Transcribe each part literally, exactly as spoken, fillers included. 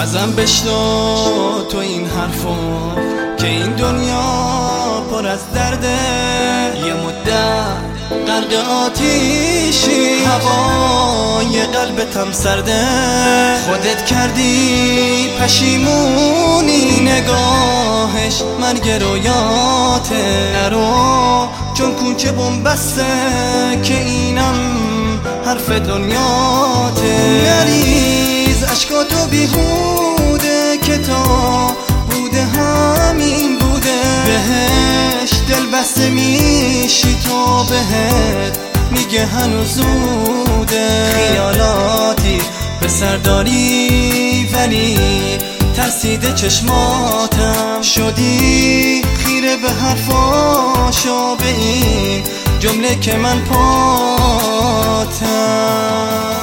ازم بشنو تو این حرفو که این دنیا پر از درده. یه مدت غرق آتیشی، هوای قلبتم سرده. خودت کردی پشیمونی، نگاهش مرگ رویاته. نرو چون کوچه بومبسته که اینم حرف دنیاته. نریز عشقاتو بیهوده که تا بوده همین بوده. بهش دل بسته میشی تو، بهت میگه هنوز زوده. خیالاتی به سر داری ولی ترسیده چشماتم. شدی خیره به حرفاشو، به این جمله که من پاتم.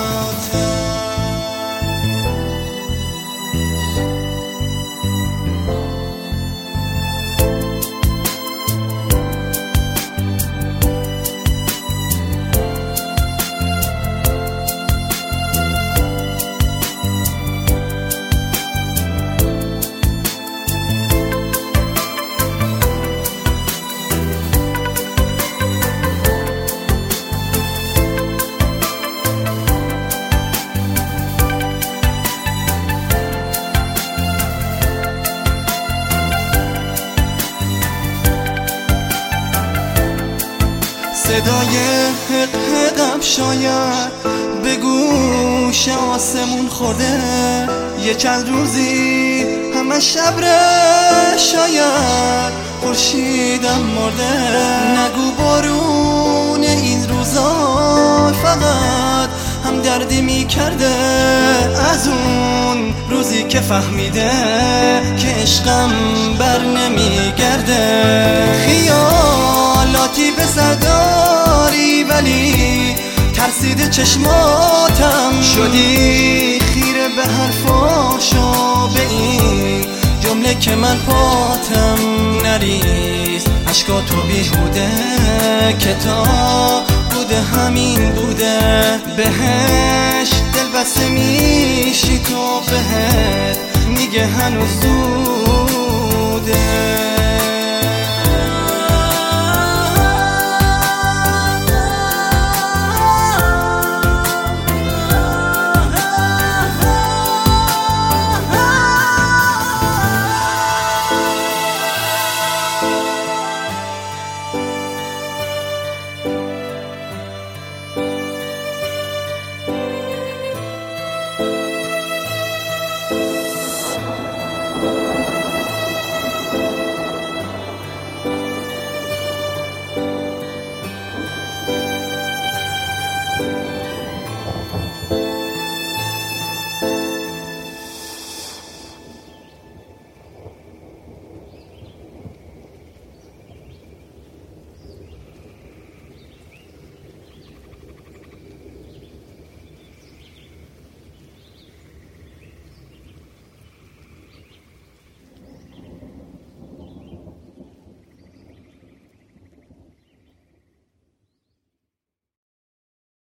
صدای حق حقم شاید به گوش آسمون خورده. یه چند روزی همه شبره، شاید خورشیدم مرده. نگو بارون این روزا فقط هم دردی میکرده. از اون روزی که فهمیده که عشقم بر نمیگرده. خیالاتی به سر داری ولی ترسیده چشماتم. شدی خیره به حرفاشو، به این جمله که من پاتم. نریز عشقاتو بیهوده که تا بوده همین بوده. بهش دل بسته میشی تو، بهت میگه هنوز زوده.